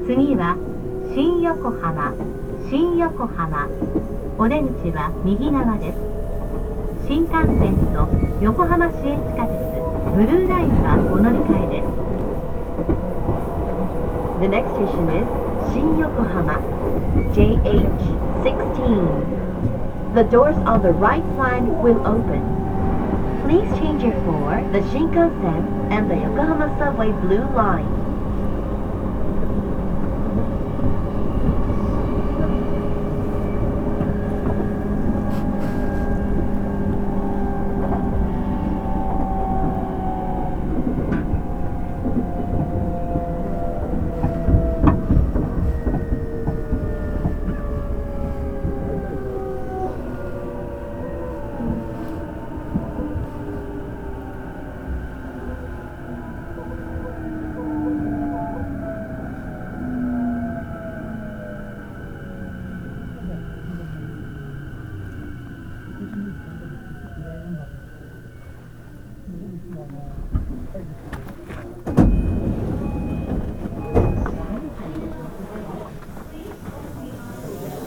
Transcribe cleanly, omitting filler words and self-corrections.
次は新横浜、新横浜。お出口は右側です。新幹線と横浜市営地下鉄ブルーラインはお乗り換えです。The next station is 新横浜 JH16. The doors on the right side will open. Please change it for the Shinkansen and the Yokohama Subway Blue Line.